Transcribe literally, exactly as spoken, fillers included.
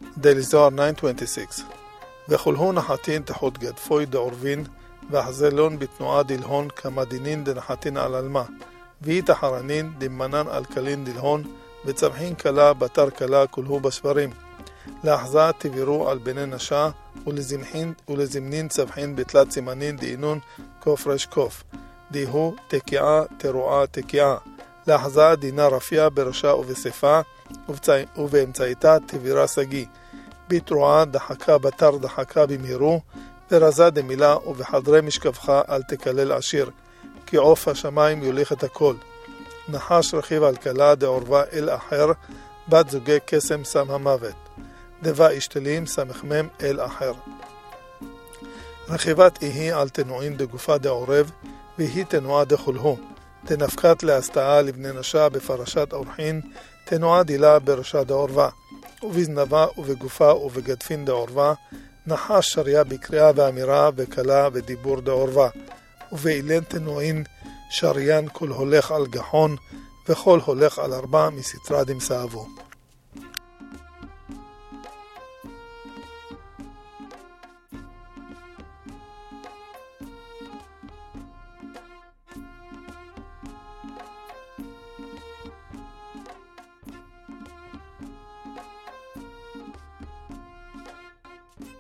דיילי זוהר תשע עשרים ושש וכולהו נחתין תחות גדפוי דעורבין והחזלון בתנועה דלהון כמה דינין דנחתין על אלמה ואית החרנין דמנן על קלין דלהון וצמחין קלה בתר קלה כולהו בשברים לאחזה תבירו על בני נשה ולזמחין ולזמנין צבחין בתלת סימנין דאינון קוף רש קוף דיהו תקיעה תרועה תקיעה לאחזה דינה רפיה בראשה ובספה ובאמצעיתה תבירה סגי בתרועה דחקה בתר דחקה במהירו ורזה דמילה ובחדרי משכבך אל תקלל עשיר כי עוף השמיים יוליך את הכל נחש רכיב על קלה דעורבה אל אחר בת זוגי קסם שם המוות דבה אשתלים סמכמם אל אחר רכיבת איהי על תנועין דגופה דעורב והיא תנועה דחולהו תנפקת להסתעה לבני נשה בפרשת אורחין תנועה דילה בראשה דעורבה ובזנבה ובגופה ובגדפין דעורבה נחש שריה בקריאה ואמירה וקלה ודיבור דעורבה ובאילן תנועין שריין כל הולך על גחון וכל הולך על ארבע מסתרה דמסאבו